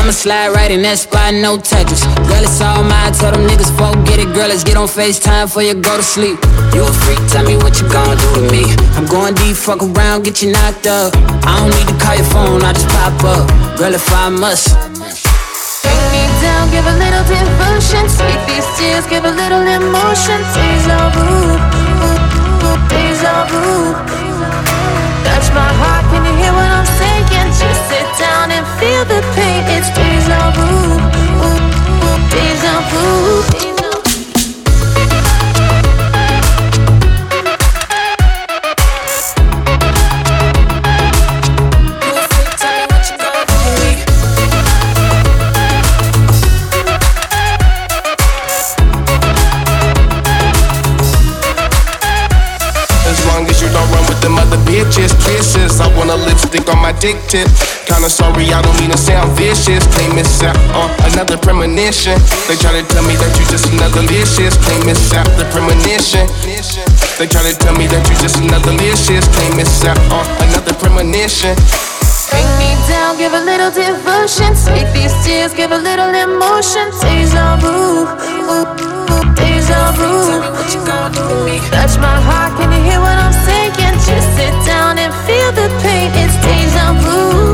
I'ma slide right in that spot, no Tetris. Girl, it's all mine, tell them niggas forget it. Girl, let's get on FaceTime before you go to sleep. You a freak, tell me what you gon' do to me. I'm going deep, fuck around, get you knocked up. I don't need to call your phone, I just pop up. Girl, if I must. Bring me down, give a little devotion. Sweet these tears, give a little emotion. Deja vu, deja vu. Touch my heart, can you hear what I'm saying? Just sit down and feel the pain. It's deja vu, deja vu. Bitches, kisses, I want a lipstick on my dick tip. Kinda sorry, I don't mean to sound vicious. Can't miss out on another premonition. They try to tell me that you just another vicious. Can't miss out the premonition. They try to tell me that you just another vicious. Can't miss out on another premonition. Bring me down, give a little devotion. Sweet these tears, give a little emotion. Deja vu, deja vu. Touch my heart, can you hear what I'm saying? Just sit down and feel the pain. It's deja vu.